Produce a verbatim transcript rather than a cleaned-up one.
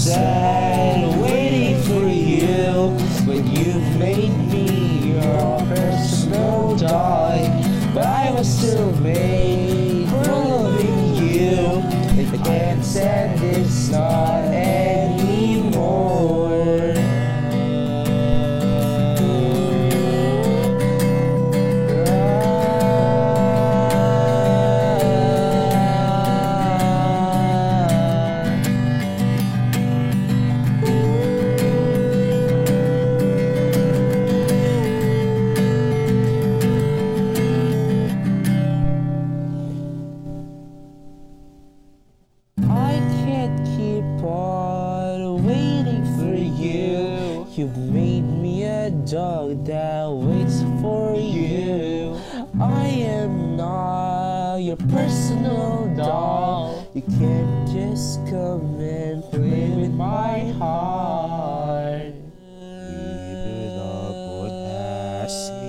sad waiting for you, but you've made me your personal dog. But I was still made for loving you. I can't stand this not anymore. Waiting for you. You've made me a dog that waits for you. I am not your personal doll. You can't just come and play with my heart. Even I would ask